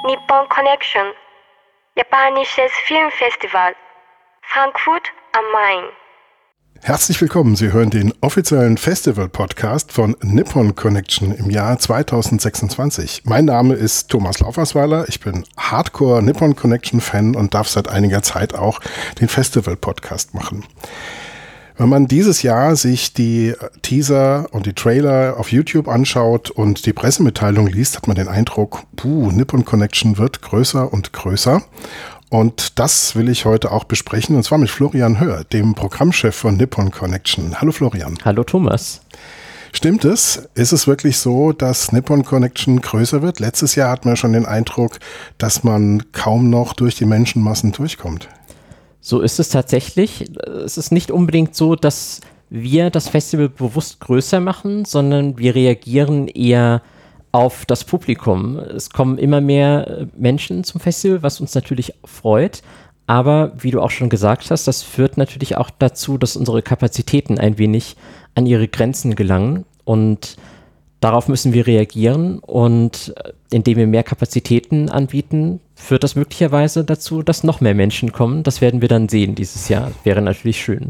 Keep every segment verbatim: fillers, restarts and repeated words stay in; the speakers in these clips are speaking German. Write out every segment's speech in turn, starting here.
Nippon Connection, japanisches Filmfestival, Frankfurt am Main. Herzlich willkommen, Sie hören den offiziellen Festival-Podcast von Nippon Connection im Jahr zweitausendsechsundzwanzig. Mein Name ist Thomas Laufersweiler, ich bin Hardcore Nippon Connection-Fan und darf seit einiger Zeit auch den Festival-Podcast machen. Wenn man dieses Jahr sich die Teaser und die Trailer auf YouTube anschaut und die Pressemitteilung liest, hat man den Eindruck, puh, Nippon Connection wird größer und größer. Und das will ich heute auch besprechen, und zwar mit Florian Höhr, dem Programmchef von Nippon Connection. Hallo Florian. Hallo Thomas. Stimmt es? Ist es wirklich so, dass Nippon Connection größer wird? Letztes Jahr hatten wir schon den Eindruck, dass man kaum noch durch die Menschenmassen durchkommt. So ist es tatsächlich. Es ist nicht unbedingt so, dass wir das Festival bewusst größer machen, sondern wir reagieren eher auf das Publikum. Es kommen immer mehr Menschen zum Festival, was uns natürlich freut. Aber wie du auch schon gesagt hast, das führt natürlich auch dazu, dass unsere Kapazitäten ein wenig an ihre Grenzen gelangen. Und darauf müssen wir reagieren. Und indem wir mehr Kapazitäten anbieten, führt das möglicherweise dazu, dass noch mehr Menschen kommen. Das werden wir dann sehen dieses Jahr. Wäre natürlich schön.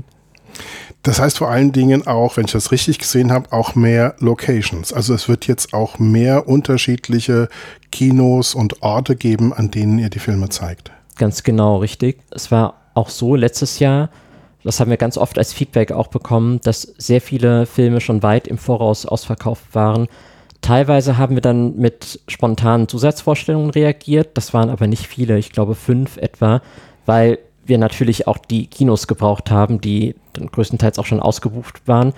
Das heißt vor allen Dingen auch, wenn ich das richtig gesehen habe, auch mehr Locations. Also es wird jetzt auch mehr unterschiedliche Kinos und Orte geben, an denen ihr die Filme zeigt. Ganz genau, richtig. Es war auch so letztes Jahr, das haben wir ganz oft als Feedback auch bekommen, dass sehr viele Filme schon weit im Voraus ausverkauft waren. Teilweise haben wir dann mit spontanen Zusatzvorstellungen reagiert. Das waren aber nicht viele, ich glaube fünf etwa, weil wir natürlich auch die Kinos gebraucht haben, die dann größtenteils auch schon ausgebucht waren.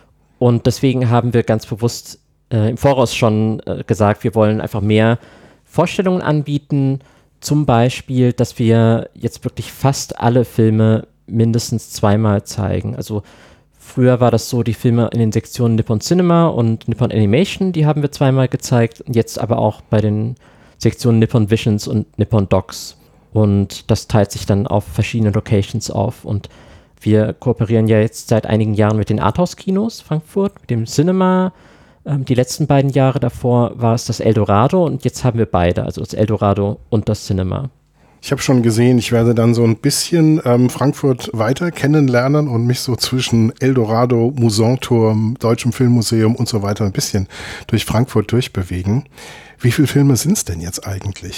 Und deswegen haben wir ganz bewusst äh, im Voraus schon äh, gesagt, wir wollen einfach mehr Vorstellungen anbieten. Zum Beispiel, dass wir jetzt wirklich fast alle Filme mindestens zweimal zeigen. Also früher war das so, die Filme in den Sektionen Nippon Cinema und Nippon Animation, die haben wir zweimal gezeigt. Jetzt aber auch bei den Sektionen Nippon Visions und Nippon Docs. Und das teilt sich dann auf verschiedene Locations auf. Und wir kooperieren ja jetzt seit einigen Jahren mit den Arthouse-Kinos Frankfurt, mit dem Cinema. Ähm, die letzten beiden Jahre davor war es das Eldorado und jetzt haben wir beide, also das Eldorado und das Cinema. Ich habe schon gesehen, ich werde dann so ein bisschen ähm, Frankfurt weiter kennenlernen und mich so zwischen Eldorado, Musanturm, Deutschem Filmmuseum und so weiter ein bisschen durch Frankfurt durchbewegen. Wie viele Filme sind es denn jetzt eigentlich?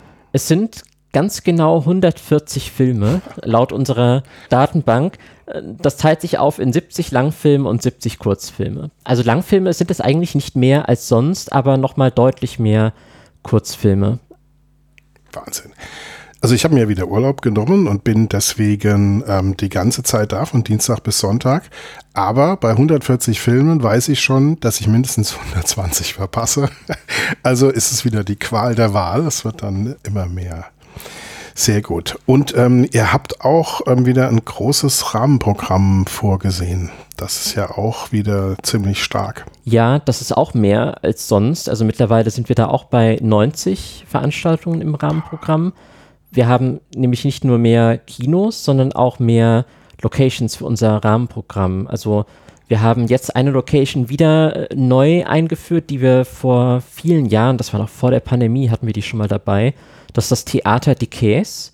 Es sind ganz genau hundertvierzig Filme, laut unserer Datenbank. Das teilt sich auf in siebzig Langfilme und siebzig Kurzfilme. Also Langfilme sind es eigentlich nicht mehr als sonst, aber nochmal deutlich mehr Kurzfilme. Wahnsinn. Also ich habe mir wieder Urlaub genommen und bin deswegen ähm, die ganze Zeit da, von Dienstag bis Sonntag. Aber bei hundertvierzig Filmen weiß ich schon, dass ich mindestens hundertzwanzig verpasse. Also ist es wieder die Qual der Wahl. Es wird dann immer mehr. Sehr gut. Und ähm, ihr habt auch ähm, wieder ein großes Rahmenprogramm vorgesehen. Das ist ja auch wieder ziemlich stark. Ja, das ist auch mehr als sonst. Also mittlerweile sind wir da auch bei neunzig Veranstaltungen im Rahmenprogramm. Wir haben nämlich nicht nur mehr Kinos, sondern auch mehr Locations für unser Rahmenprogramm. Also wir haben jetzt eine Location wieder neu eingeführt, die wir vor vielen Jahren, das war noch vor der Pandemie, hatten wir die schon mal dabei. Das ist das Theater Die Käs.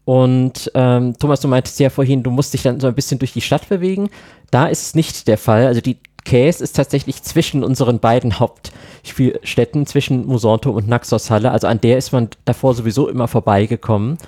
Und ähm, Thomas, du meintest ja vorhin, du musst dich dann so ein bisschen durch die Stadt bewegen. Da ist es nicht der Fall. Also die Käs ist tatsächlich zwischen unseren beiden Hauptspielstätten, zwischen Musanturm und Naxos-Halle. Also an der ist man davor sowieso immer vorbeigekommen.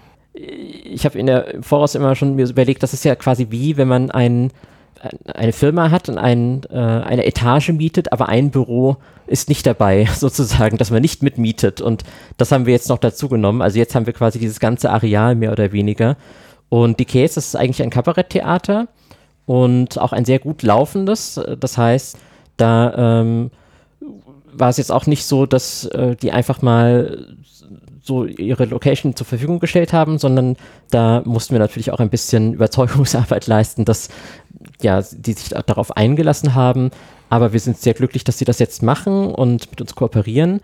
Ich habe in der im Voraus immer schon mir überlegt, das ist ja quasi wie, wenn man ein, eine Firma hat und ein, äh, eine Etage mietet, aber ein Büro ist nicht dabei, sozusagen, dass man nicht mitmietet. Und das haben wir jetzt noch dazu genommen. Also jetzt haben wir quasi dieses ganze Areal mehr oder weniger. Und die Käse, das ist eigentlich ein Kabaretttheater und auch ein sehr gut laufendes. Das heißt, da ähm, war es jetzt auch nicht so, dass äh, die einfach mal so ihre Location zur Verfügung gestellt haben, sondern da mussten wir natürlich auch ein bisschen Überzeugungsarbeit leisten, dass ja, die sich darauf eingelassen haben. Aber wir sind sehr glücklich, dass sie das jetzt machen und mit uns kooperieren.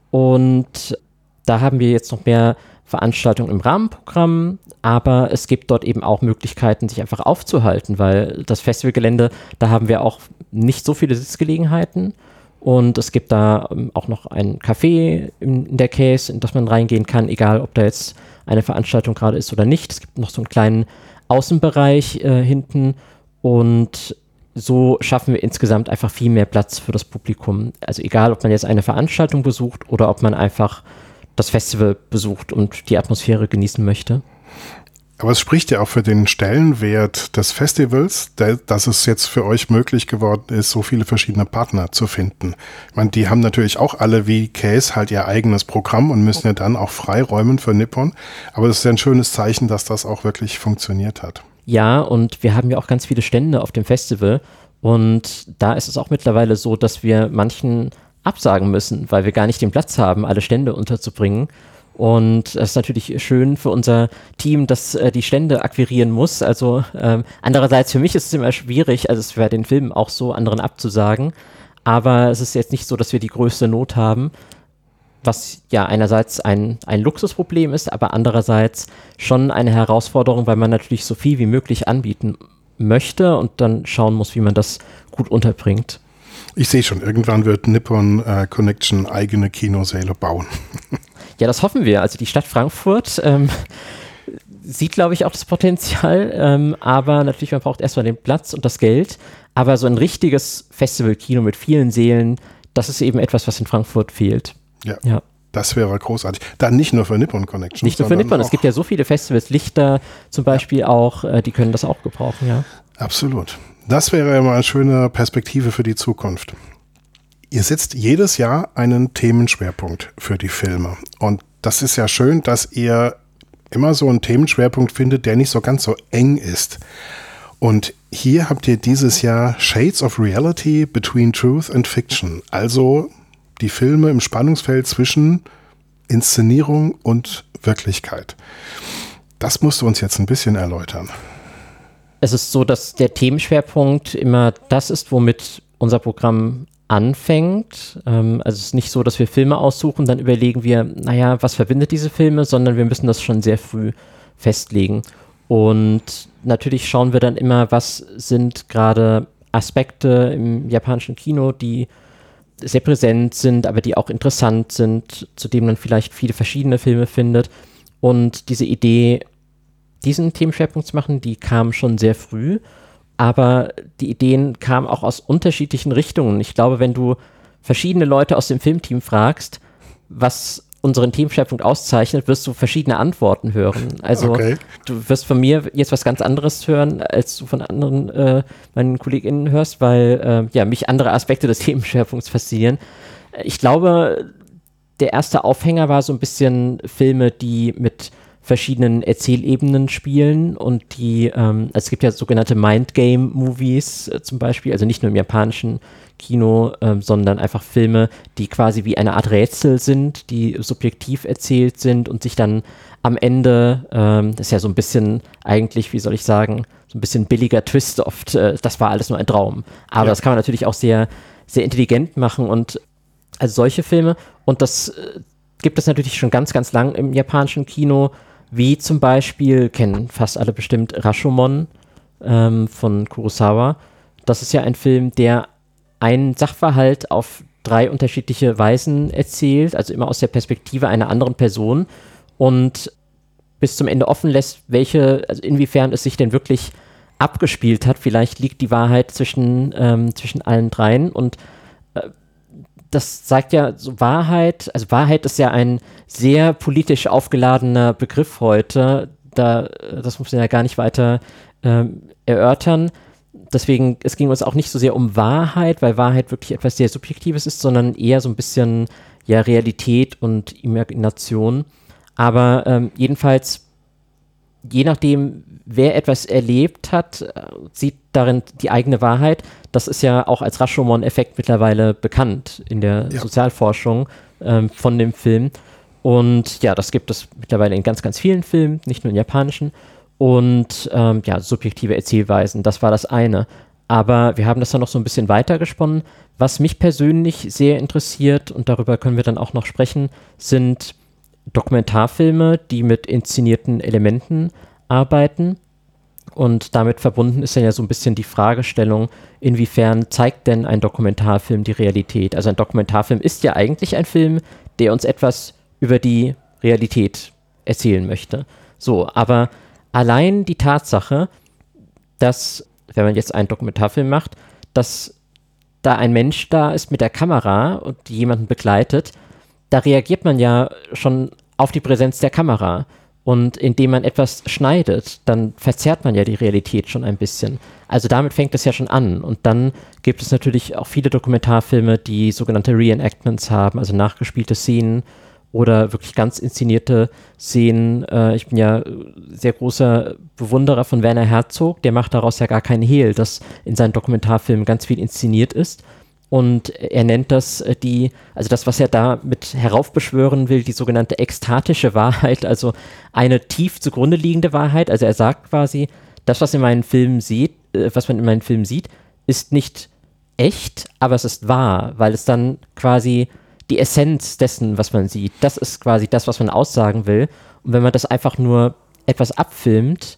Und da haben wir jetzt noch mehr Veranstaltungen im Rahmenprogramm, aber es gibt dort eben auch Möglichkeiten, sich einfach aufzuhalten, weil das Festivalgelände, da haben wir auch nicht so viele Sitzgelegenheiten Und es gibt da ähm, auch noch ein Café in, in der Case, in das man reingehen kann, egal ob da jetzt eine Veranstaltung gerade ist oder nicht. Es gibt noch so einen kleinen Außenbereich äh, hinten und so schaffen wir insgesamt einfach viel mehr Platz für das Publikum. Also egal, ob man jetzt eine Veranstaltung besucht oder ob man einfach das Festival besucht und die Atmosphäre genießen möchte. Aber es spricht ja auch für den Stellenwert des Festivals, der, dass es jetzt für euch möglich geworden ist, so viele verschiedene Partner zu finden. Ich meine, die haben natürlich auch alle wie Case halt ihr eigenes Programm und müssen ja dann auch freiräumen für Nippon. Aber das ist ja ein schönes Zeichen, dass das auch wirklich funktioniert hat. Ja, und wir haben ja auch ganz viele Stände auf dem Festival und da ist es auch mittlerweile so, dass wir manchen absagen müssen, weil wir gar nicht den Platz haben, alle Stände unterzubringen. Und das ist natürlich schön für unser Team, das äh, die Stände akquirieren muss. Also ähm, andererseits für mich ist es immer schwierig, also es wäre den Filmen auch so, anderen abzusagen. Aber es ist jetzt nicht so, dass wir die größte Not haben, was ja einerseits ein, ein Luxusproblem ist, aber andererseits schon eine Herausforderung, weil man natürlich so viel wie möglich anbieten möchte und dann schauen muss, wie man das gut unterbringt. Ich sehe schon, irgendwann wird Nippon äh, Connection eigene Kinosäle bauen. Ja, das hoffen wir. Also die Stadt Frankfurt ähm, sieht, glaube ich, auch das Potenzial, ähm, aber natürlich, man braucht erstmal den Platz und das Geld. Aber so ein richtiges Festival-Kino mit vielen Sälen, das ist eben etwas, was in Frankfurt fehlt. Ja, ja. Das wäre großartig. Dann nicht nur für Nippon Connection. Nicht nur für Nippon, es gibt ja so viele Festivals, Lichter zum Beispiel ja. auch, äh, die können das auch gebrauchen, ja. Absolut. Das wäre ja mal eine schöne Perspektive für die Zukunft. Ihr setzt jedes Jahr einen Themenschwerpunkt für die Filme. Und das ist ja schön, dass ihr immer so einen Themenschwerpunkt findet, der nicht so ganz so eng ist. Und hier habt ihr dieses Jahr Shades of Reality Between Truth and Fiction. Also die Filme im Spannungsfeld zwischen Inszenierung und Wirklichkeit. Das musst du uns jetzt ein bisschen erläutern. Es ist so, dass der Themenschwerpunkt immer das ist, womit unser Programm anfängt. Ähm, also es ist nicht so, dass wir Filme aussuchen, dann überlegen wir, naja, was verbindet diese Filme, sondern wir müssen das schon sehr früh festlegen. Und natürlich schauen wir dann immer, was sind gerade Aspekte im japanischen Kino, die sehr präsent sind, aber die auch interessant sind, zu denen man vielleicht viele verschiedene Filme findet. Und diese Idee, diesen Themenschwerpunkt zu machen, die kam schon sehr früh. Aber die Ideen kamen auch aus unterschiedlichen Richtungen. Ich glaube, wenn du verschiedene Leute aus dem Filmteam fragst, was unseren Themenschwerpunkt auszeichnet, wirst du verschiedene Antworten hören. Also okay. Du wirst von mir jetzt was ganz anderes hören, als du von anderen äh, meinen KollegInnen hörst, weil äh, ja, mich andere Aspekte des Themenschwerpunkts faszinieren. Ich glaube, der erste Aufhänger war so ein bisschen Filme, die mit verschiedenen Erzählebenen spielen und die, ähm, also es gibt ja sogenannte Mindgame-Movies äh, zum Beispiel, also nicht nur im japanischen Kino, ähm, sondern einfach Filme, die quasi wie eine Art Rätsel sind, die subjektiv erzählt sind und sich dann am Ende, ähm, das ist ja so ein bisschen eigentlich, wie soll ich sagen, so ein bisschen billiger Twist oft, äh, das war alles nur ein Traum. Aber ja. Das kann man natürlich auch sehr, sehr intelligent machen und also solche Filme und das äh, gibt es natürlich schon ganz, ganz lang im japanischen Kino, wie zum Beispiel, kennen fast alle bestimmt, Rashomon ähm, von Kurosawa. Das ist ja ein Film, der einen Sachverhalt auf drei unterschiedliche Weisen erzählt, also immer aus der Perspektive einer anderen Person und bis zum Ende offen lässt, welche, also inwiefern es sich denn wirklich abgespielt hat. Vielleicht liegt die Wahrheit zwischen, ähm, zwischen allen dreien und äh, das sagt ja so Wahrheit, also Wahrheit ist ja ein sehr politisch aufgeladener Begriff heute, da, das muss man ja gar nicht weiter ähm, erörtern. Deswegen, es ging uns auch nicht so sehr um Wahrheit, weil Wahrheit wirklich etwas sehr Subjektives ist, sondern eher so ein bisschen ja, Realität und Imagination. Aber ähm, jedenfalls, je nachdem, wer etwas erlebt hat, sieht darin die eigene Wahrheit. Das ist ja auch als Rashomon-Effekt mittlerweile bekannt in der ja. Sozialforschung ähm, von dem Film. Und ja, das gibt es mittlerweile in ganz, ganz vielen Filmen, nicht nur in japanischen. Und ähm, ja, subjektive Erzählweisen, das war das eine. Aber wir haben das dann noch so ein bisschen weitergesponnen. Was mich persönlich sehr interessiert, und darüber können wir dann auch noch sprechen, sind Dokumentarfilme, die mit inszenierten Elementen arbeiten. Und damit verbunden ist dann ja so ein bisschen die Fragestellung, inwiefern zeigt denn ein Dokumentarfilm die Realität? Also ein Dokumentarfilm ist ja eigentlich ein Film, der uns etwas über die Realität erzählen möchte. So, aber allein die Tatsache, dass, wenn man jetzt einen Dokumentarfilm macht, dass da ein Mensch da ist mit der Kamera und die jemanden begleitet, da reagiert man ja schon auf die Präsenz der Kamera. Und indem man etwas schneidet, dann verzerrt man ja die Realität schon ein bisschen. Also damit fängt es ja schon an. Und dann gibt es natürlich auch viele Dokumentarfilme, die sogenannte Reenactments haben, also nachgespielte Szenen oder wirklich ganz inszenierte Szenen. Äh, ich bin ja sehr großer Bewunderer von Werner Herzog, der macht daraus ja gar keinen Hehl, dass in seinen Dokumentarfilmen ganz viel inszeniert ist. Und er nennt das die, also das, was er da mit heraufbeschwören will, die sogenannte ekstatische Wahrheit, also eine tief zugrunde liegende Wahrheit. Also er sagt quasi, das, was in meinen Filmen sieht, äh, was man in meinen Filmen sieht, ist nicht echt, aber es ist wahr, weil es dann quasi die Essenz dessen, was man sieht, das ist quasi das, was man aussagen will. Und wenn man das einfach nur etwas abfilmt,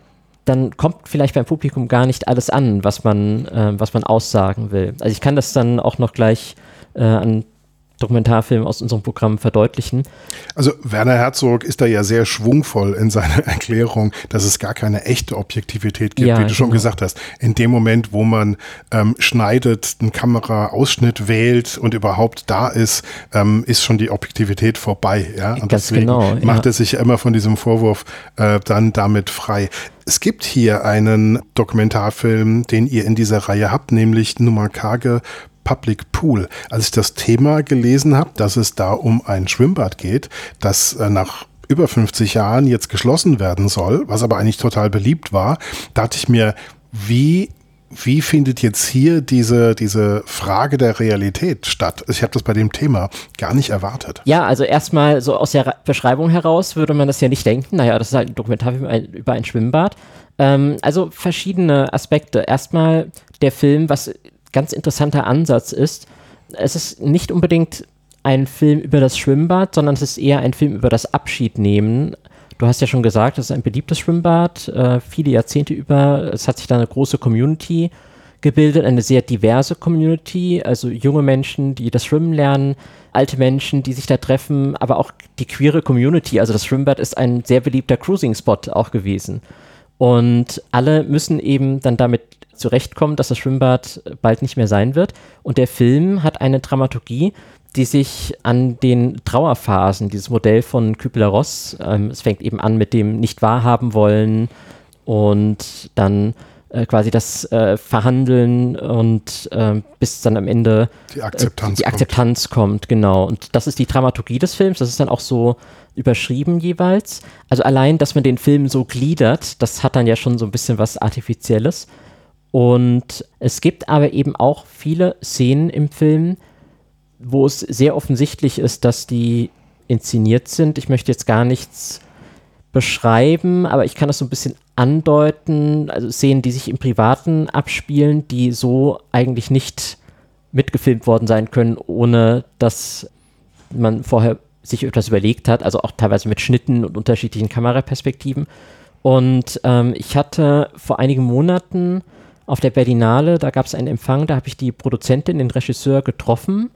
dann kommt vielleicht beim Publikum gar nicht alles an, was man, äh, was man aussagen will. Also ich kann das dann auch noch gleich äh, an Dokumentarfilmen aus unserem Programm verdeutlichen. Also Werner Herzog ist da ja sehr schwungvoll in seiner Erklärung, dass es gar keine echte Objektivität gibt, ja, wie du schon genau. gesagt hast. In dem Moment, wo man ähm, schneidet, einen Kameraausschnitt wählt und überhaupt da ist, ähm, ist schon die Objektivität vorbei. Ja? Und Ganz deswegen genau, macht ja. er sich ja immer von diesem Vorwurf äh, dann damit frei. Es gibt hier einen Dokumentarfilm, den ihr in dieser Reihe habt, nämlich Numakage Public Pool. Als ich das Thema gelesen habe, dass es da um ein Schwimmbad geht, das äh, nach über fünfzig Jahren jetzt geschlossen werden soll, was aber eigentlich total beliebt war, dachte ich mir, wie Wie findet jetzt hier diese, diese Frage der Realität statt? Ich habe das bei dem Thema gar nicht erwartet. Ja, also erstmal so aus der Beschreibung heraus würde man das ja nicht denken. Naja, das ist halt ein Dokumentarfilm über ein Schwimmbad. Ähm, also verschiedene Aspekte. Erstmal der Film, was ganz interessanter Ansatz ist. Es ist nicht unbedingt ein Film über das Schwimmbad, sondern es ist eher ein Film über das Abschiednehmen. Du hast ja schon gesagt, es ist ein beliebtes Schwimmbad, äh, viele Jahrzehnte über. Es hat sich da eine große Community gebildet, eine sehr diverse Community, also junge Menschen, die das Schwimmen lernen, alte Menschen, die sich da treffen, aber auch die queere Community. Also das Schwimmbad ist ein sehr beliebter Cruising-Spot auch gewesen. Und alle müssen eben dann damit zurechtkommen, dass das Schwimmbad bald nicht mehr sein wird. Und der Film hat eine Dramaturgie, die sich an den Trauerphasen, dieses Modell von Kübler-Ross, ähm, es fängt eben an mit dem nicht wahrhaben wollen und dann äh, quasi das äh, Verhandeln und äh, bis dann am Ende die Akzeptanz, äh, die Akzeptanz kommt. kommt, genau. Und das ist die Dramaturgie des Films, das ist dann auch so überschrieben jeweils. Also allein, dass man den Film so gliedert, das hat dann ja schon so ein bisschen was Artifizielles. Und es gibt aber eben auch viele Szenen im Film, wo es sehr offensichtlich ist, dass die inszeniert sind. Ich möchte jetzt gar nichts beschreiben, aber ich kann das so ein bisschen andeuten. Also Szenen, die sich im Privaten abspielen, die so eigentlich nicht mitgefilmt worden sein können, ohne dass man vorher sich etwas überlegt hat. Also auch teilweise mit Schnitten und unterschiedlichen Kameraperspektiven. Und ähm, ich hatte vor einigen Monaten auf der Berlinale, da gab es einen Empfang, da habe ich die Produzentin, den Regisseur getroffen.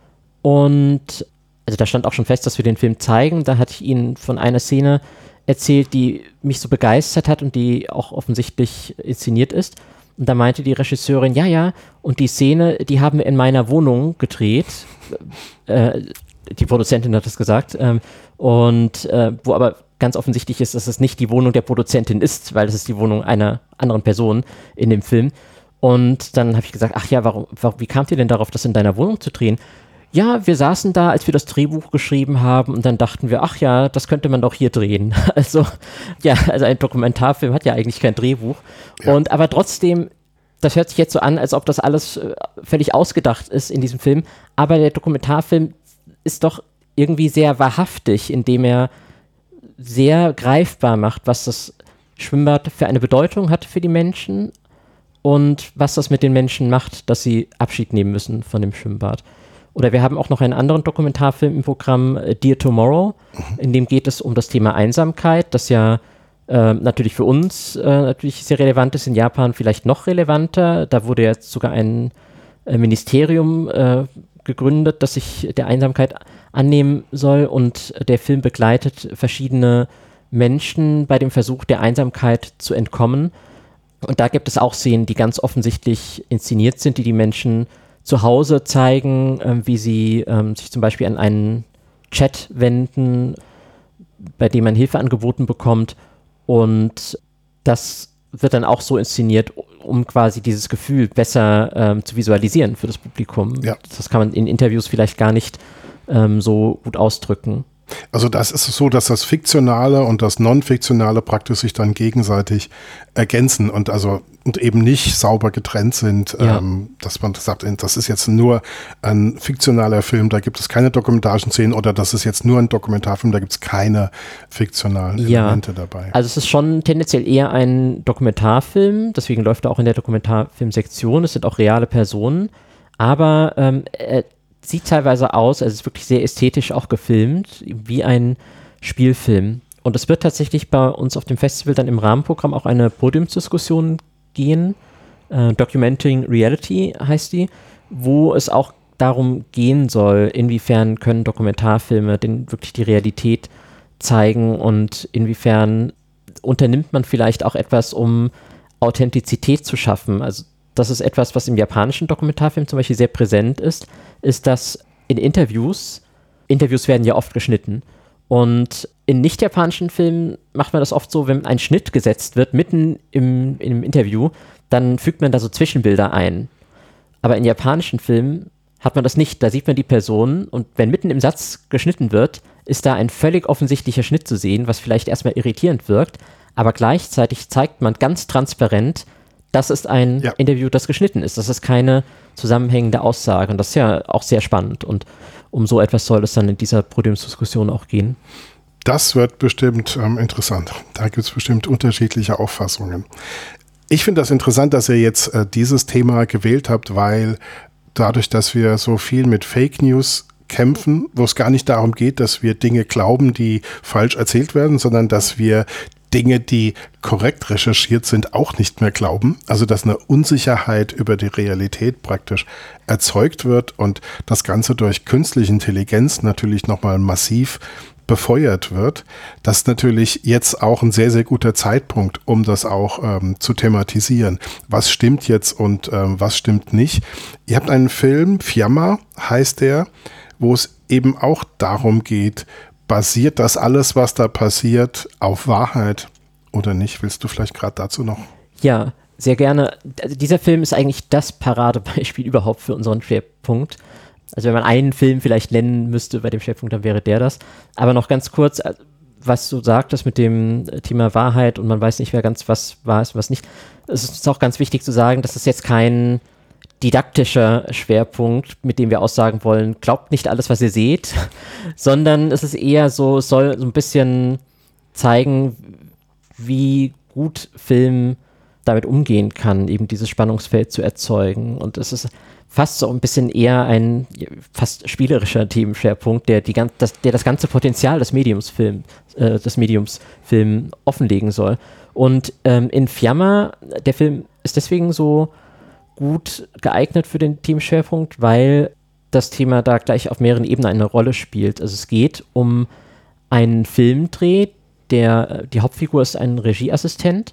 Und also da stand auch schon fest, dass wir den Film zeigen. Da hatte ich ihnen von einer Szene erzählt, die mich so begeistert hat und die auch offensichtlich inszeniert ist. Und da meinte die Regisseurin, ja, ja, und die Szene, die haben wir in meiner Wohnung gedreht. Äh, die Produzentin hat das gesagt. Ähm, und äh, wo aber ganz offensichtlich ist, dass es nicht die Wohnung der Produzentin ist, weil es ist die Wohnung einer anderen Person in dem Film. Und dann habe ich gesagt, ach ja, warum, warum, wie kamt ihr denn darauf, das in deiner Wohnung zu drehen? Ja, wir saßen da, als wir das Drehbuch geschrieben haben und dann dachten wir, ach ja, das könnte man doch hier drehen. Also, ja, also ein Dokumentarfilm hat ja eigentlich kein Drehbuch. Ja. Und aber trotzdem, das hört sich jetzt so an, als ob das alles äh, völlig ausgedacht ist in diesem Film. Aber der Dokumentarfilm ist doch irgendwie sehr wahrhaftig, indem er sehr greifbar macht, was das Schwimmbad für eine Bedeutung hat für die Menschen und was das mit den Menschen macht, dass sie Abschied nehmen müssen von dem Schwimmbad. Oder wir haben auch noch einen anderen Dokumentarfilm im Programm, Dear Tomorrow, in dem geht es um das Thema Einsamkeit, das ja äh, natürlich für uns äh, natürlich sehr relevant ist, in Japan vielleicht noch relevanter. Da wurde jetzt sogar ein äh, Ministerium äh, gegründet, das sich der Einsamkeit annehmen soll, und der Film begleitet verschiedene Menschen bei dem Versuch, der Einsamkeit zu entkommen. Und da gibt es auch Szenen, die ganz offensichtlich inszeniert sind, die die Menschen zu Hause zeigen, äh, wie sie ähm, sich zum Beispiel an einen Chat wenden, bei dem man Hilfe angeboten bekommt. Und das wird dann auch so inszeniert, um quasi dieses Gefühl besser ähm, zu visualisieren für das Publikum. Ja. Das kann man in Interviews vielleicht gar nicht ähm, so gut ausdrücken. Also das ist so, dass das Fiktionale und das Non-Fiktionale praktisch sich dann gegenseitig ergänzen und also und eben nicht sauber getrennt sind, Ja. ähm, dass man sagt, das ist jetzt nur ein fiktionaler Film, da gibt es keine dokumentarischen Szenen, oder das ist jetzt nur ein Dokumentarfilm, da gibt es keine fiktionalen Ja. Elemente dabei. Also es ist schon tendenziell eher ein Dokumentarfilm, deswegen läuft er auch in der Dokumentarfilmsektion, es sind auch reale Personen, aber ähm, er sieht teilweise aus, also es ist wirklich sehr ästhetisch auch gefilmt, wie ein Spielfilm. Und es wird tatsächlich bei uns auf dem Festival dann im Rahmenprogramm auch eine Podiumsdiskussion gehen, äh, Documenting Reality heißt die, wo es auch darum gehen soll, inwiefern können Dokumentarfilme denn wirklich die Realität zeigen und inwiefern unternimmt man vielleicht auch etwas, um Authentizität zu schaffen. Also das ist etwas, was im japanischen Dokumentarfilm zum Beispiel sehr präsent ist, ist, dass in Interviews, Interviews werden ja oft geschnitten, und in nicht-japanischen Filmen macht man das oft so, wenn ein Schnitt gesetzt wird, mitten im, im Interview, dann fügt man da so Zwischenbilder ein. Aber in japanischen Filmen hat man das nicht, da sieht man die Person, und wenn mitten im Satz geschnitten wird, ist da ein völlig offensichtlicher Schnitt zu sehen, was vielleicht erstmal irritierend wirkt, aber gleichzeitig zeigt man ganz transparent, das ist ein Ja. Interview, das geschnitten ist. Das ist keine zusammenhängende Aussage. Und das ist ja auch sehr spannend. Und um so etwas soll es dann in dieser Podiumsdiskussion auch gehen. Das wird bestimmt ähm, interessant. Da gibt es bestimmt unterschiedliche Auffassungen. Ich finde das interessant, dass ihr jetzt äh, dieses Thema gewählt habt, weil dadurch, dass wir so viel mit Fake News kämpfen, wo es gar nicht darum geht, dass wir Dinge glauben, die falsch erzählt werden, sondern dass wir Dinge, die korrekt recherchiert sind, auch nicht mehr glauben. Also dass eine Unsicherheit über die Realität praktisch erzeugt wird und das Ganze durch künstliche Intelligenz natürlich nochmal massiv befeuert wird. Das ist natürlich jetzt auch ein sehr, sehr guter Zeitpunkt, um das auch ähm, zu thematisieren. Was stimmt jetzt und ähm, was stimmt nicht? Ihr habt einen Film, Fiamma heißt der, wo es eben auch darum geht, basiert das alles, was da passiert, auf Wahrheit oder nicht? Willst du vielleicht gerade dazu noch? Ja, sehr gerne. Also dieser Film ist eigentlich das Paradebeispiel überhaupt für unseren Schwerpunkt. Also wenn man einen Film vielleicht nennen müsste bei dem Schwerpunkt, dann wäre der das. Aber noch ganz kurz, was du sagtest mit dem Thema Wahrheit und man weiß nicht mehr ganz, was wahr ist und was nicht. Es ist auch ganz wichtig zu sagen, dass es jetzt kein didaktischer Schwerpunkt, mit dem wir aussagen wollen, glaubt nicht alles, was ihr seht, sondern es ist eher so, es soll so ein bisschen zeigen, wie gut Film damit umgehen kann, eben dieses Spannungsfeld zu erzeugen. Und es ist fast so ein bisschen eher ein fast spielerischer Themenschwerpunkt, der, die, das, der das ganze Potenzial des Mediums Film, äh, des Mediums Film offenlegen soll. Und ähm, in Fiamma, der Film ist deswegen so gut geeignet für den Themenschwerpunkt, weil das Thema da gleich auf mehreren Ebenen eine Rolle spielt. Also es geht um einen Filmdreh, der, die Hauptfigur ist ein Regieassistent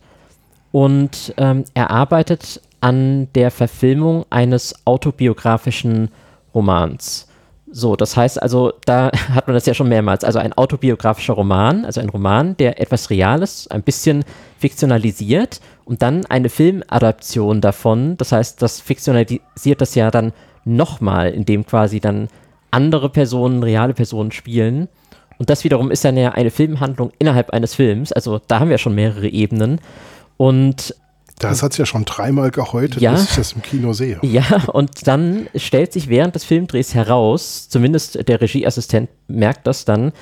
und ähm, er arbeitet an der Verfilmung eines autobiografischen Romans. So, das heißt also, da hat man das ja schon mehrmals, also ein autobiografischer Roman, also ein Roman, der etwas Reales, ein bisschen fiktionalisiert und dann eine Filmadaption davon, das heißt, das fiktionalisiert das ja dann nochmal, indem quasi dann andere Personen, reale Personen spielen und das wiederum ist dann ja eine Filmhandlung innerhalb eines Films, also da haben wir schon mehrere Ebenen und Das hat es ja schon dreimal gehäutet, ja, bis ich das im Kino sehe. Ja, und dann stellt sich während des Filmdrehs heraus, zumindest der Regieassistent merkt das dann,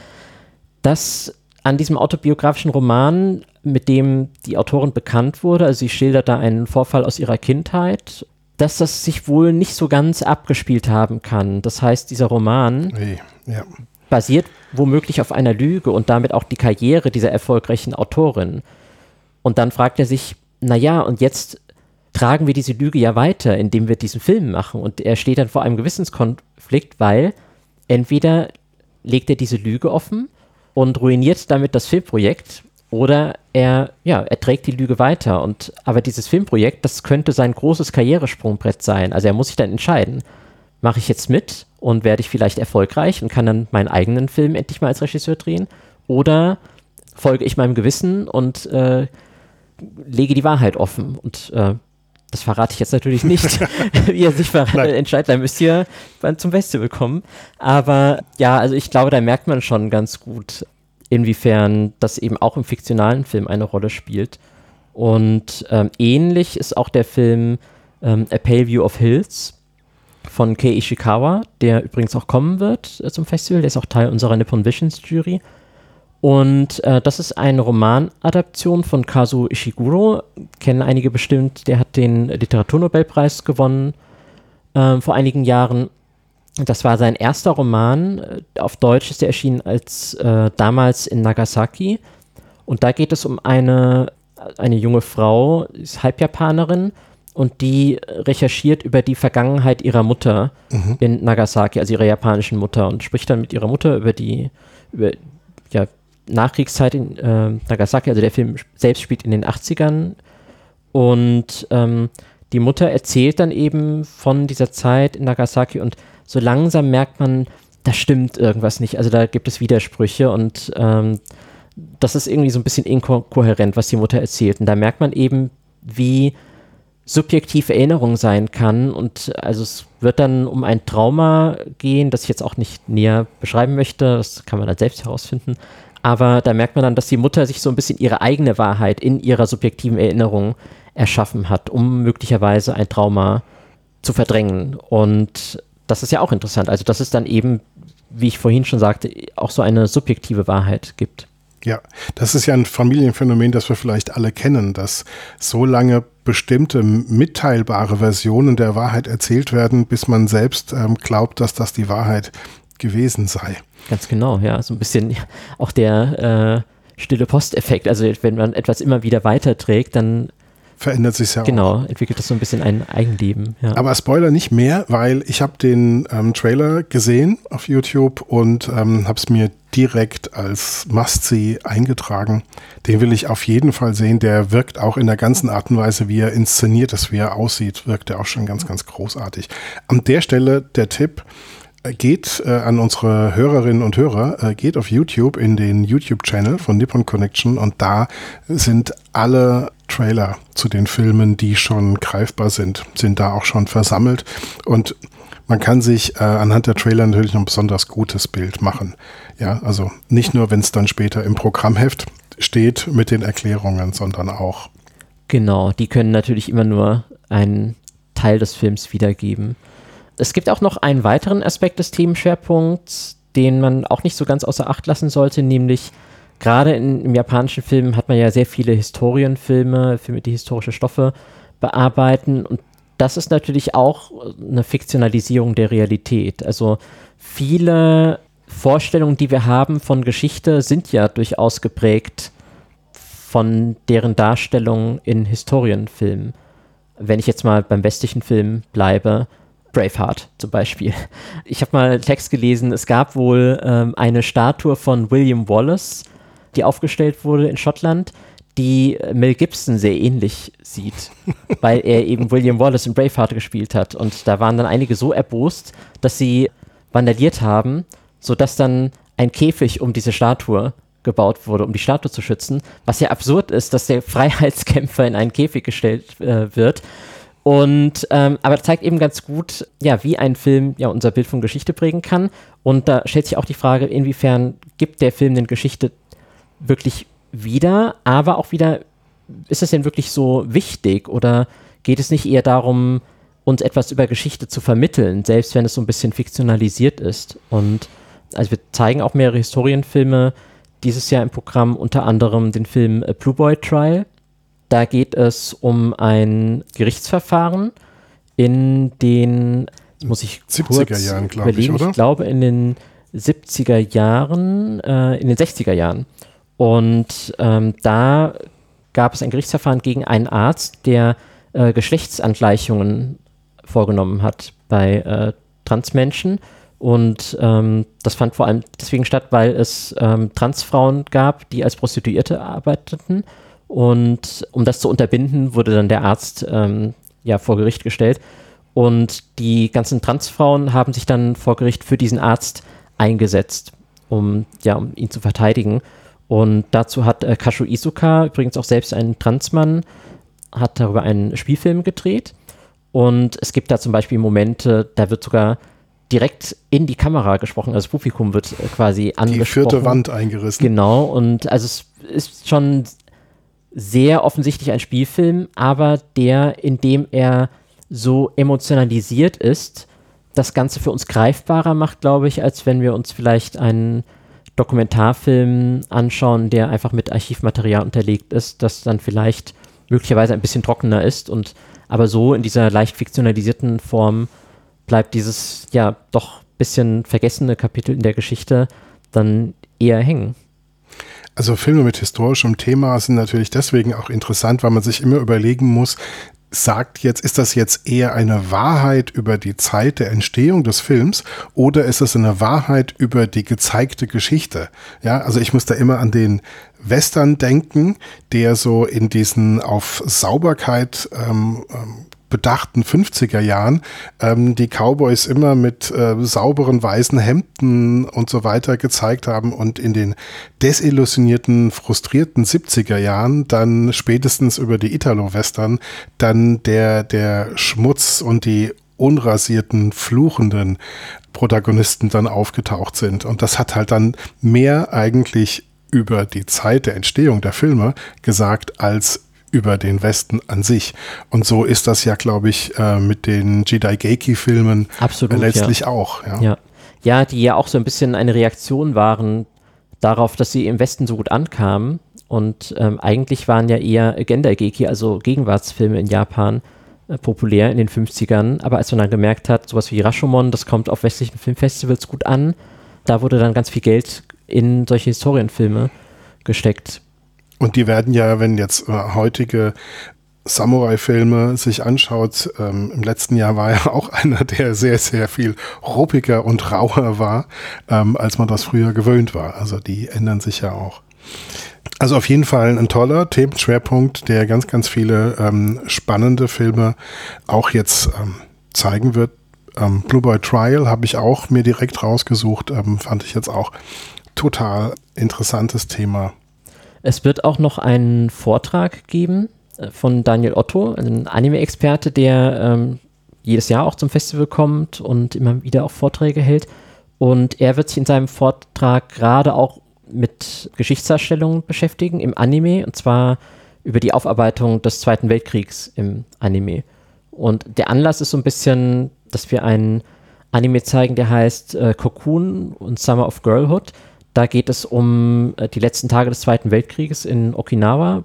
dass an diesem autobiografischen Roman, mit dem die Autorin bekannt wurde, also sie schildert da einen Vorfall aus ihrer Kindheit, dass das sich wohl nicht so ganz abgespielt haben kann. Das heißt, dieser Roman Hey, ja. basiert womöglich auf einer Lüge und damit auch die Karriere dieser erfolgreichen Autorin. Und dann fragt er sich, naja, und jetzt tragen wir diese Lüge ja weiter, indem wir diesen Film machen. Und er steht dann vor einem Gewissenskonflikt, weil entweder legt er diese Lüge offen und ruiniert damit das Filmprojekt, oder er, ja, er trägt die Lüge weiter. Und, aber dieses Filmprojekt, das könnte sein großes Karrieresprungbrett sein. Also er muss sich dann entscheiden, mache ich jetzt mit und werde ich vielleicht erfolgreich und kann dann meinen eigenen Film endlich mal als Regisseur drehen, oder folge ich meinem Gewissen und äh, lege die Wahrheit offen. Und äh, das verrate ich jetzt natürlich nicht, wie er sich ver- entscheidet. Da müsst ihr zum Festival kommen. Aber ja, also ich glaube, da merkt man schon ganz gut, inwiefern das eben auch im fiktionalen Film eine Rolle spielt. Und ähm, ähnlich ist auch der Film ähm, A Pale View of Hills von Kei Ishikawa, der übrigens auch kommen wird äh, zum Festival. Der ist auch Teil unserer Nippon Visions Jury. Und äh, das ist eine Romanadaption von Kazuo Ishiguro. Kennen einige bestimmt. Der hat den Literaturnobelpreis gewonnen äh, vor einigen Jahren. Das war sein erster Roman. Auf Deutsch ist er erschienen als äh, Damals in Nagasaki. Und da geht es um eine, eine junge Frau, die ist Halbjapanerin, und die recherchiert über die Vergangenheit ihrer Mutter mhm. in Nagasaki, also ihrer japanischen Mutter, und spricht dann mit ihrer Mutter über die über, ja, Nachkriegszeit in äh, Nagasaki. Also der Film selbst spielt in den achtzigern. Und ähm, die Mutter erzählt dann eben von dieser Zeit in Nagasaki, und so langsam merkt man, da stimmt irgendwas nicht. Also da gibt es Widersprüche, und ähm, das ist irgendwie so ein bisschen inkohärent, was die Mutter erzählt. Und da merkt man eben, wie subjektiv Erinnerung sein kann. Und also es wird dann um ein Trauma gehen, das ich jetzt auch nicht näher beschreiben möchte. Das kann man dann selbst herausfinden. Aber da merkt man dann, dass die Mutter sich so ein bisschen ihre eigene Wahrheit in ihrer subjektiven Erinnerung erschaffen hat, um möglicherweise ein Trauma zu verdrängen. Und das ist ja auch interessant. Also dass es dann eben, wie ich vorhin schon sagte, auch so eine subjektive Wahrheit gibt. Ja, das ist ja ein Familienphänomen, das wir vielleicht alle kennen, dass so lange bestimmte mitteilbare Versionen der Wahrheit erzählt werden, bis man selbst ähm, glaubt, dass das die Wahrheit gewesen sei. Ganz genau, ja. So ein bisschen auch der äh, stille Posteffekt. Also wenn man etwas immer wieder weiterträgt, dann verändert sich ja genau, auch. Genau, entwickelt es so ein bisschen ein Eigenleben. Ja. Aber Spoiler nicht mehr, weil ich habe den ähm, Trailer gesehen auf YouTube und ähm, habe es mir direkt als Must-See eingetragen. Den will ich auf jeden Fall sehen. Der wirkt auch in der ganzen Art und Weise, wie er inszeniert ist, wie er aussieht, wirkt er auch schon ganz, ganz großartig. An der Stelle der Tipp: Geht äh, an unsere Hörerinnen und Hörer, äh, geht auf YouTube in den YouTube-Channel von Nippon Connection, und da sind alle Trailer zu den Filmen, die schon greifbar sind, sind da auch schon versammelt, und man kann sich äh, anhand der Trailer natürlich noch ein besonders gutes Bild machen. Ja, also nicht nur, wenn es dann später im Programmheft steht mit den Erklärungen, sondern auch. Genau, die können natürlich immer nur einen Teil des Films wiedergeben. Es gibt auch noch einen weiteren Aspekt des Themenschwerpunkts, den man auch nicht so ganz außer Acht lassen sollte, nämlich gerade in, im japanischen Film hat man ja sehr viele Historienfilme, Filme, die historische Stoffe bearbeiten, und das ist natürlich auch eine Fiktionalisierung der Realität. Also viele Vorstellungen, die wir haben von Geschichte, sind ja durchaus geprägt von deren Darstellung in Historienfilmen. Wenn ich jetzt mal beim westlichen Film bleibe, Braveheart zum Beispiel. Ich habe mal einen Text gelesen, es gab wohl ähm, eine Statue von William Wallace, die aufgestellt wurde in Schottland, die Mel Gibson sehr ähnlich sieht, weil er eben William Wallace in Braveheart gespielt hat. Und da waren dann einige so erbost, dass sie vandaliert haben, sodass dann ein Käfig um diese Statue gebaut wurde, um die Statue zu schützen, was ja absurd ist, dass der Freiheitskämpfer in einen Käfig gestellt äh, wird. Und ähm, aber das zeigt eben ganz gut, ja, wie ein Film ja unser Bild von Geschichte prägen kann. Und da stellt sich auch die Frage, inwiefern gibt der Film denn Geschichte wirklich wieder, aber auch wieder, ist es denn wirklich so wichtig, oder geht es nicht eher darum, uns etwas über Geschichte zu vermitteln, selbst wenn es so ein bisschen fiktionalisiert ist? Und also wir zeigen auch mehrere Historienfilme dieses Jahr im Programm, unter anderem den Film A Blue Boy Trial. Da geht es um ein Gerichtsverfahren in den, jetzt muss ich siebziger Jahren, glaube ich, oder? Ich glaube in den siebziger Jahren, äh, in den sechziger Jahren. Und ähm, da gab es ein Gerichtsverfahren gegen einen Arzt, der äh, Geschlechtsangleichungen vorgenommen hat bei äh, Transmenschen. Und ähm, das fand vor allem deswegen statt, weil es ähm, Transfrauen gab, die als Prostituierte arbeiteten. Und um das zu unterbinden, wurde dann der Arzt ähm, ja, vor Gericht gestellt. Und die ganzen Transfrauen haben sich dann vor Gericht für diesen Arzt eingesetzt, um, ja, um ihn zu verteidigen. Und dazu hat äh, Kazuo Iizuka, übrigens auch selbst ein Transmann, hat darüber einen Spielfilm gedreht. Und es gibt da zum Beispiel Momente, da wird sogar direkt in die Kamera gesprochen, also das Publikum wird äh, quasi angesprochen. Die vierte Wand eingerissen. Genau, und also es ist schon sehr offensichtlich ein Spielfilm, aber der, in dem er so emotionalisiert ist, das Ganze für uns greifbarer macht, glaube ich, als wenn wir uns vielleicht einen Dokumentarfilm anschauen, der einfach mit Archivmaterial unterlegt ist, das dann vielleicht möglicherweise ein bisschen trockener ist und aber so in dieser leicht fiktionalisierten Form bleibt dieses ja doch bisschen vergessene Kapitel in der Geschichte dann eher hängen. Also Filme mit historischem Thema sind natürlich deswegen auch interessant, weil man sich immer überlegen muss, sagt jetzt, ist das jetzt eher eine Wahrheit über die Zeit der Entstehung des Films oder ist es eine Wahrheit über die gezeigte Geschichte? Ja, also ich muss da immer an den Western denken, der so in diesen auf Sauberkeit ähm, bedachten fünfziger Jahren ähm, die Cowboys immer mit äh, sauberen weißen Hemden und so weiter gezeigt haben und in den desillusionierten, frustrierten siebziger Jahren dann spätestens über die Italo-Western dann der, der Schmutz und die unrasierten, fluchenden Protagonisten dann aufgetaucht sind. Und das hat halt dann mehr eigentlich über die Zeit der Entstehung der Filme gesagt, als über den Westen an sich. Und so ist das ja, glaube ich, äh, mit den Jidaigeki-Filmen Absolut, äh, letztlich ja. auch. Ja. Ja. ja, die ja auch so ein bisschen eine Reaktion waren darauf, dass sie im Westen so gut ankamen. Und ähm, eigentlich waren ja eher Gendai-Geki, also Gegenwartsfilme in Japan, äh, populär in den fünfzigern. Aber als man dann gemerkt hat, sowas wie Rashomon, das kommt auf westlichen Filmfestivals gut an, da wurde dann ganz viel Geld in solche Historienfilme gesteckt. Und die werden ja, wenn jetzt äh, heutige Samurai-Filme sich anschaut, ähm, im letzten Jahr war ja auch einer, der sehr, sehr viel ruppiger und rauer war, ähm, als man das früher gewöhnt war. Also die ändern sich ja auch. Also auf jeden Fall ein toller Themenschwerpunkt, der ganz, ganz viele ähm, spannende Filme auch jetzt ähm, zeigen wird. Ähm, Blue Boy Trial habe ich auch mir direkt rausgesucht, ähm, fand ich jetzt auch total interessantes Thema. Es wird auch noch einen Vortrag geben von Daniel Otto, ein Anime-Experte, der ähm, jedes Jahr auch zum Festival kommt und immer wieder auch Vorträge hält. Und er wird sich in seinem Vortrag gerade auch mit Geschichtsdarstellungen beschäftigen im Anime, und zwar über die Aufarbeitung des Zweiten Weltkriegs im Anime. Und der Anlass ist so ein bisschen, dass wir einen Anime zeigen, der heißt äh, Cocoon und Summer of Girlhood. Da geht es um äh, die letzten Tage des Zweiten Weltkrieges in Okinawa,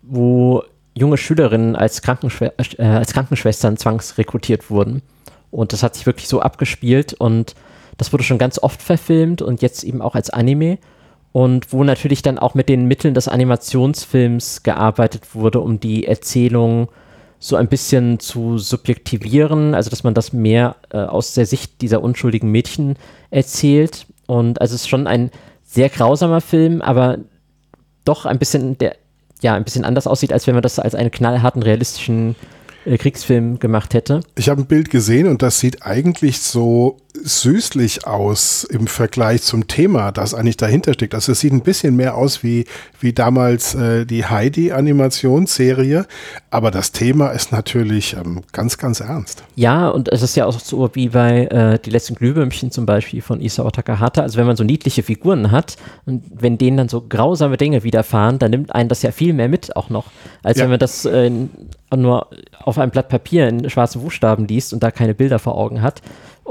wo junge Schülerinnen als, Krankenschw- äh, als Krankenschwestern zwangsrekrutiert wurden. Und das hat sich wirklich so abgespielt und das wurde schon ganz oft verfilmt und jetzt eben auch als Anime. Und wo natürlich dann auch mit den Mitteln des Animationsfilms gearbeitet wurde, um die Erzählung so ein bisschen zu subjektivieren, also dass man das mehr äh, aus der Sicht dieser unschuldigen Mädchen erzählt. Und also es ist schon ein sehr grausamer Film, aber doch ein bisschen, der, ja, ein bisschen anders aussieht, als wenn man das als einen knallharten, realistischen äh, Kriegsfilm gemacht hätte. Ich habe ein Bild gesehen und das sieht eigentlich so süßlich aus im Vergleich zum Thema, das eigentlich dahinter steckt. Also es sieht ein bisschen mehr aus wie, wie damals äh, die Heidi-Animationsserie, aber das Thema ist natürlich ähm, ganz, ganz ernst. Ja, und es ist ja auch so wie bei äh, Die letzten Glühwürmchen zum Beispiel von Isao Takahata. Also wenn man so niedliche Figuren hat und wenn denen dann so grausame Dinge widerfahren, dann nimmt einen das ja viel mehr mit auch noch, als ja. wenn man das äh, nur auf einem Blatt Papier in schwarzen Buchstaben liest und da keine Bilder vor Augen hat.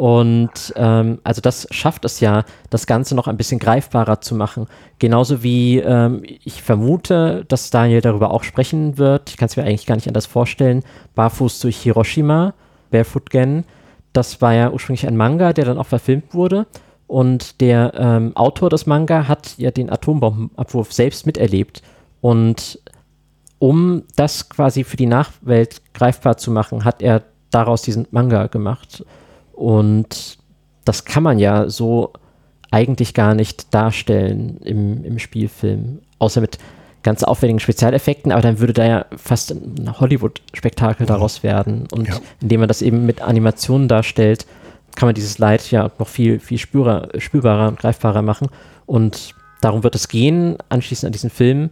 Und ähm, also das schafft es ja, das Ganze noch ein bisschen greifbarer zu machen. Genauso wie ähm, ich vermute, dass Daniel darüber auch sprechen wird. Ich kann es mir eigentlich gar nicht anders vorstellen. Barfuß durch Hiroshima, Barefoot Gen. Das war ja ursprünglich ein Manga, der dann auch verfilmt wurde. Und der ähm, Autor des Manga hat ja den Atombombenabwurf selbst miterlebt. Und um das quasi für die Nachwelt greifbar zu machen, hat er daraus diesen Manga gemacht. Und das kann man ja so eigentlich gar nicht darstellen im, im Spielfilm, außer mit ganz aufwendigen Spezialeffekten, aber dann würde da ja fast ein Hollywood-Spektakel daraus werden. Und ja. indem man das eben mit Animationen darstellt, kann man dieses Leid ja noch viel, viel spürbar, spürbarer und greifbarer machen. Und darum wird es gehen, anschließend an diesen Film.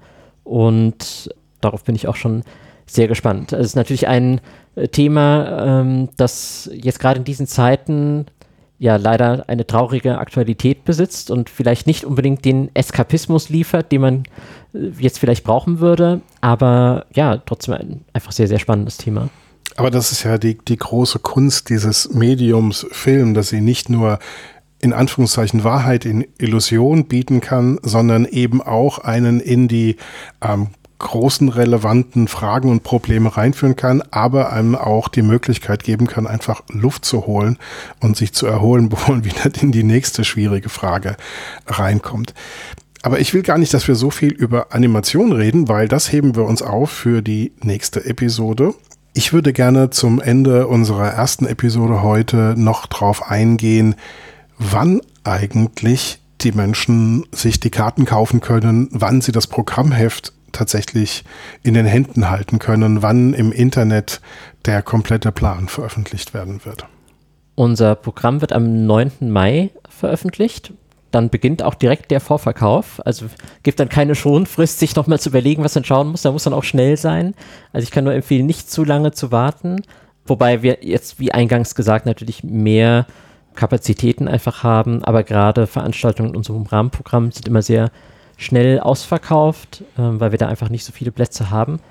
Und darauf bin ich auch schon sehr gespannt. Es ist natürlich ein Thema, ähm, das jetzt gerade in diesen Zeiten ja leider eine traurige Aktualität besitzt und vielleicht nicht unbedingt den Eskapismus liefert, den man jetzt vielleicht brauchen würde, aber ja, trotzdem ein einfach sehr, sehr spannendes Thema. Aber das ist ja die, die große Kunst dieses Mediums Film, dass sie nicht nur in Anführungszeichen Wahrheit in Illusion bieten kann, sondern eben auch einen in die ähm, großen relevanten Fragen und Probleme reinführen kann, aber einem auch die Möglichkeit geben kann, einfach Luft zu holen und sich zu erholen, bevor man wieder in die nächste schwierige Frage reinkommt. Aber ich will gar nicht, dass wir so viel über Animation reden, weil das heben wir uns auf für die nächste Episode. Ich würde gerne zum Ende unserer ersten Episode heute noch drauf eingehen, wann eigentlich die Menschen sich die Karten kaufen können, wann sie das Programmheft tatsächlich in den Händen halten können, wann im Internet der komplette Plan veröffentlicht werden wird. Unser Programm wird am neunten Mai veröffentlicht. Dann beginnt auch direkt der Vorverkauf. Also gibt dann keine Schonfrist, sich nochmal zu überlegen, was man schauen muss. Da muss dann auch schnell sein. Also ich kann nur empfehlen, nicht zu lange zu warten. Wobei wir jetzt, wie eingangs gesagt, natürlich mehr Kapazitäten einfach haben. Aber gerade Veranstaltungen in unserem Rahmenprogramm sind immer sehr schnell ausverkauft, äh, weil wir da einfach nicht so viele Plätze haben.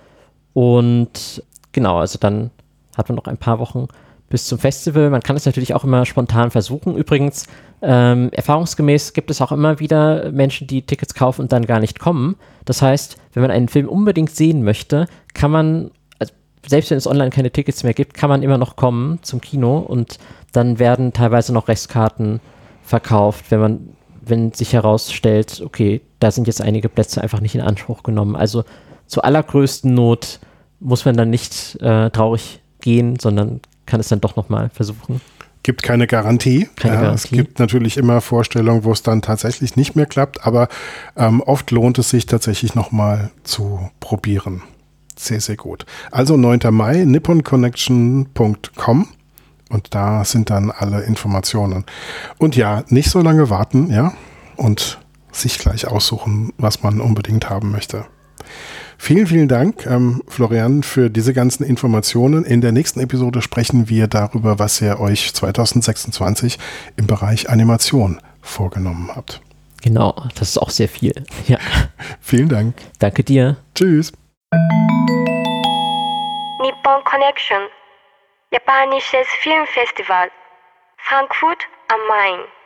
Und genau, also dann hat man noch ein paar Wochen bis zum Festival. Man kann es natürlich auch immer spontan versuchen. Übrigens, ähm, erfahrungsgemäß gibt es auch immer wieder Menschen, die Tickets kaufen und dann gar nicht kommen. Das heißt, wenn man einen Film unbedingt sehen möchte, kann man, also selbst wenn es online keine Tickets mehr gibt, kann man immer noch kommen zum Kino und dann werden teilweise noch Restkarten verkauft, wenn man wenn sich herausstellt, okay, da sind jetzt einige Plätze einfach nicht in Anspruch genommen. Also zur allergrößten Not muss man dann nicht äh, traurig gehen, sondern kann es dann doch nochmal versuchen. Gibt keine Garantie. Keine ja, Garantie. Es gibt natürlich immer Vorstellungen, wo es dann tatsächlich nicht mehr klappt, aber ähm, oft lohnt es sich tatsächlich nochmal zu probieren. Sehr, sehr gut. Also neunten Mai, nippon connection punkt com. Und da sind dann alle Informationen. Und ja, nicht so lange warten, ja, und sich gleich aussuchen, was man unbedingt haben möchte. Vielen, vielen Dank, ähm, Florian, für diese ganzen Informationen. In der nächsten Episode sprechen wir darüber, was ihr euch zwanzig sechsundzwanzig im Bereich Animation vorgenommen habt. Genau, das ist auch sehr viel. Ja. Vielen Dank. Danke dir. Tschüss. Nippon Connection, japanisches Filmfestival, Frankfurt am Main.